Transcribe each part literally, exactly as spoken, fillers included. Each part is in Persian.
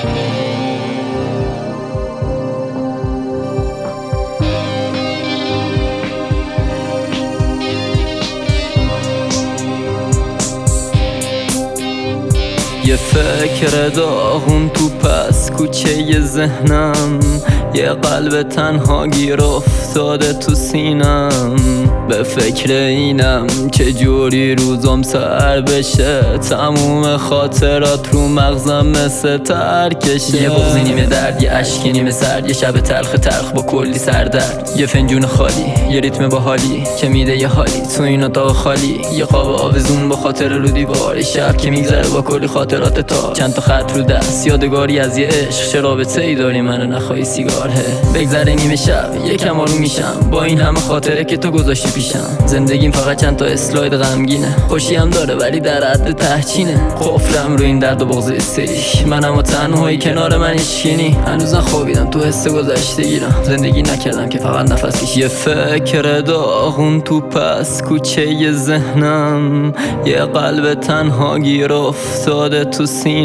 یه فکر داغون تو پس کوچه ذهنم، یه قلب تنها گیر افتاده تو سینم. به فکر اینم چه جوری روزم سر بشه، تموم خاطرات رو مغزم مثل ترکشه. یه بغضی نیمه درد، یه عشقی نیمه سرد، یه شب تلخ تلخ با کلی سردرد. یه فنجون خالی، یه ریتم باحالی که میده یه حالی تو این اتاق خالی. یه خواب آویزون با خاطر رو دیوار، شب که میگذره با کلی خاطرات تا. چند تا خط رو دست، یادگاری از یه عشق. چه رابطه ای داری منو نخواهی سیگار هه. بگذره نیمه شب یکم آروم میشم با این همه خاطره که تو گذاشتی پیشم. زندگیم فقط چند تا اسلاید غمگینه، خوشی هم داره ولی در حد تهچینه. قفلم رو این درد و بغض استریک، منم و تنهایی کنار من هیچکی. هنوز نخوابیدم تو حس گذشتگیرم، زندگی نکردم که فقط نفس کشیدم. یه فکر داغون تو پس کوچه ذهنم، یه قلب تنها گیر افتاده تو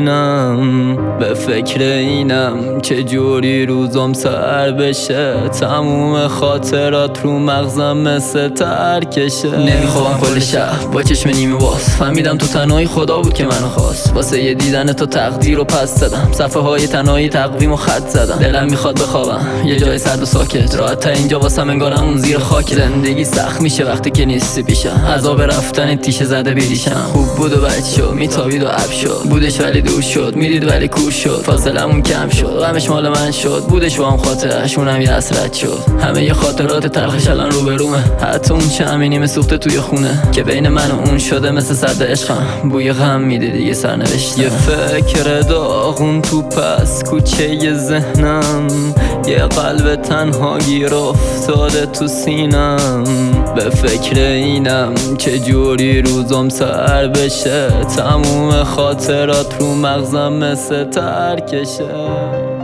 سینم. به فکر اینم چه جوری روزم سر بشه، تموم خاطرات رو مغزم مثل ترکشه. نمیخوام کل شب با چشم نیمه باز، فهمیدم تو تنهایی خدا بود که منو خواست. واسه یه دیدن تو تقدیر رو پس زدم، صفحه های تنهایی تقویم و خط زدم. دلم میخواد بخوابم یه جای سرد و ساکت، راحت تا اینجا واسم انگارم اون زیر خاک. زندگی سخت میشه وقتی که نیستی پیشم، عذاب رفتن تیشه زده بریشم. خوب بود و بد شد، میتابید و اب شد، بودش ولی دور شد، میدید ولی کور شد. فاصلمون کم شد، غمش مال من شد، بودش با هم خاطرش اونم یه حسرت شد. همه یه خاطرات تلخش الان رو به رومه، حتی اون چه نیمه سوخته توی خونه که بین من و اون شده مثل سرد عشقم. بوی غم میده دیگه سرنوشتم. یه فکر داغون تو پس کوچه ذهنم، یه قلب تنها گیر افتاده تو سینم. به فکر اینم چه جوری روزم سر بشه، تموم خاطرات رو مغزم مثل ترکشه.